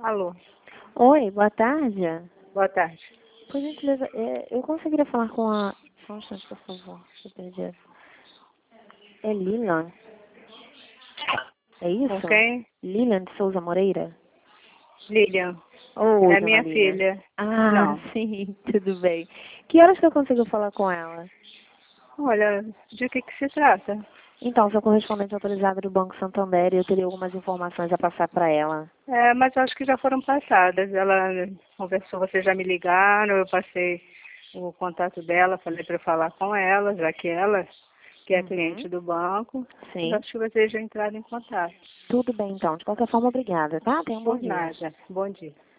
Alô, Oi, boa tarde. boa tarde. Por gentileza, eu conseguiria falar com a... Só um instante, por favor. Eu perdi. É Lilian? É Com isso? quem? Lilian de Souza Moreira? Lilian. Oi, É dona minha Lilian. filha. Ah, Não. sim, tudo bem. Que horas que eu consigo falar com ela? Olha, de que se trata? Então, sou correspondente autorizada do Banco Santander e eu teria algumas informações a passar para ela. Mas eu acho que já foram passadas. Ela conversou, vocês já me ligaram, eu passei o contato dela, falei para falar com ela, já que ela, que é cliente Uhum. do banco. Eu Sim. acho que vocês já entraram em contato. Tudo bem, então. De qualquer forma, obrigada, tá? Tenha um bom Por dia. nada. Bom dia.